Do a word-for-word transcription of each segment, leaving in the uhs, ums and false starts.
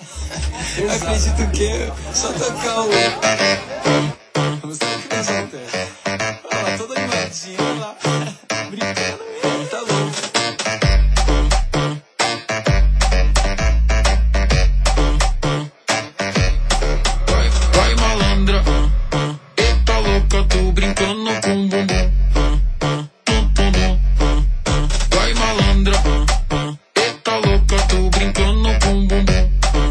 Eu acredito que só tocar o... Você acredita? Olha lá, toda animadinha, olha lá. Brincando mesmo, tá louco. Vai, vai malandra, eita louca, tô brincando com o bumbum. Vai malandra, eita louca, tô brincando com o bumbum.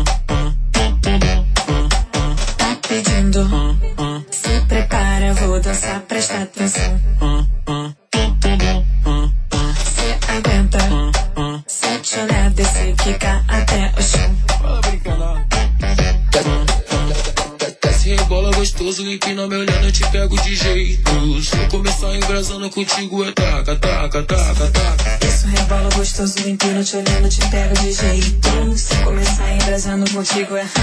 Tá pedindo, se prepara, vou dançar, presta atenção. Se aguenta, se te olhar, descer, quicar até o chão. Fala brincando, ó. Desce, rebola gostoso, empina me olhando, eu te pego de jeito. Se eu começar embrasando contigo é taca, taca, taca, taca. Isso rebola gostoso, empina, te olhando, te pego de jeito. Se começar embrasando contigo é...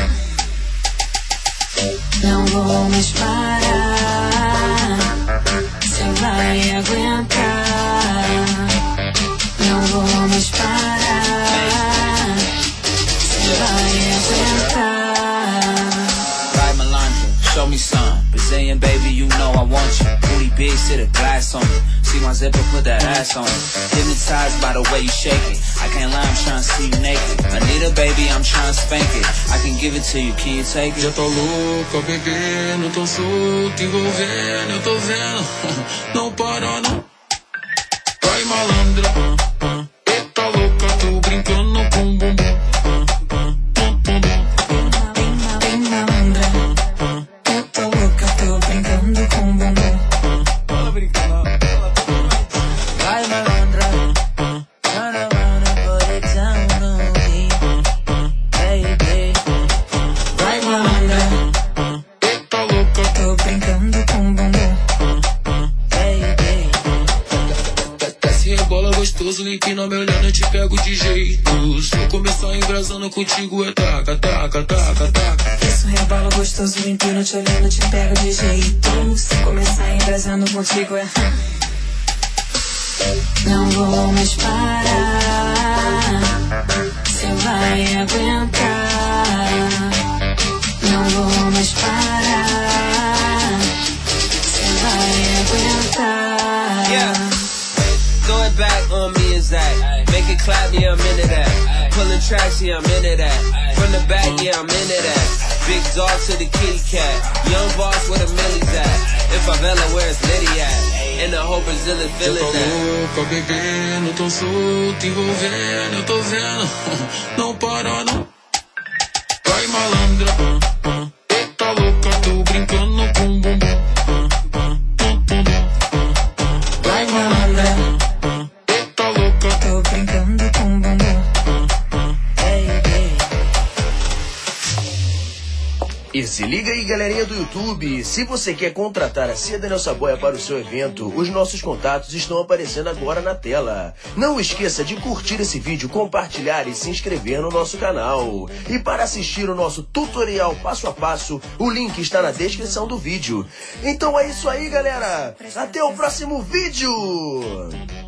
Não vou mais parar, cê vai aguentar. Não vou mais parar, cê vai aguentar. Right, Melandra, show me some. Brazilian baby, you know I want you. Booty big, sit a glass on you. See my zipper, put that ass on you. Hypnotized by the way you shake it. I can't lie, I'm trying to see you naked. Anita baby, I'm trying to spank it. I can give it to you, can you take Já it? tá louca, bebendo, tão solto, envolvendo, eu tô vendo. Não para não. Vai malandra, eita louca, tô brincando com o bumbum. Bem malandra, eu tô louca, tô brincando com o bumbum. Fala brincando, ó. Right, Melandra, turn around and put it down on me, baby. Vai malandra, Eita louca, tô brincando com o bumbum. Baby. desce, rebola gostoso, empina me olhando, eu te pego de jeito. Se eu começar embrasando contigo é taca, taca, taca, taca. Isso rebola gostoso, empina, te olhando, te pego de jeito. Se começar embrasando contigo é... Não vou mais parar, cê vai aguentar. Não vou mais parar, cê vai aguentar. Yeah. Throw it back on me is that. Make it clap, yeah, I'm into that. Pulling tracks, yeah, I'm into that. From the back, yeah, I'm into that. Big dog to the kitty cat. Young boss where the millies at. In favela where it's Liddy at. And the whole Brazilian Já feeling tá that. louca, bebendo, tão solto, envolvendo, eu tô vendo. Não para não. Vai malandra, eita louca, tô brincando com o bumbum. Vai malandra, Eita louca, tô brincando com o bumbum. E se liga aí, galerinha do YouTube, se você quer contratar a Cia Daniel Saboia para o seu evento, os nossos contatos estão aparecendo agora na tela. Não esqueça de curtir esse vídeo, compartilhar e se inscrever no nosso canal. E para assistir o nosso tutorial passo a passo, o link está na descrição do vídeo. Então é isso aí, galera. Até o próximo vídeo!